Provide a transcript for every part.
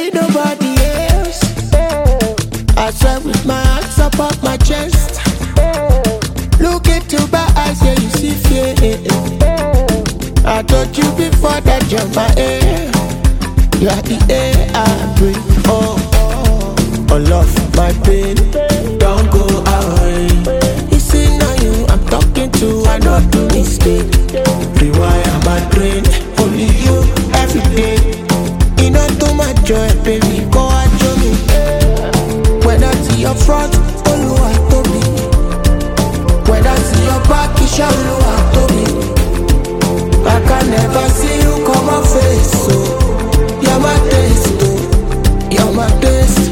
ain't nobody else. I swear with my hands up on my chest. Look into my eyes, yeah, you see fear. I told you before that you're my air. You are the air I breathe. Oh, love, my pain, don't go away. You see now you I'm talking to, I don't do mistake. Rewire my brain, only you every day. You know too much joy, baby, go and show me. When I see your front, oh, I told me. When I see your back, you shall know I told me. I can never see you come on face, so you're my taste, oh, you're my taste.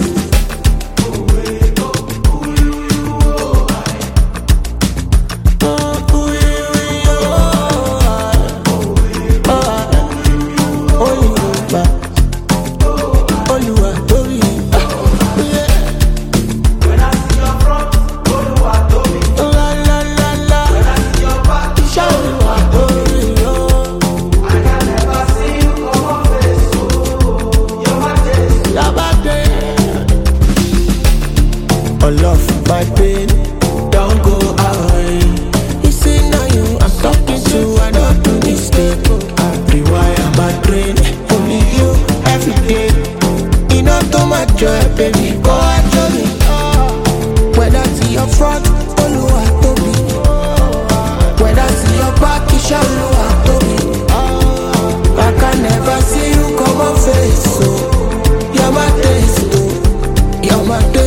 Love, my pain, don't go away. You see now you I'm talking to, I don't do mistake. I rewire my brain, only you every day. You know too much joy, baby, go and show me. When I see your front, oh, I told me. When I see your back, you shall know I told me. I can never see you come on face, so you're my taste, oh, you're my taste.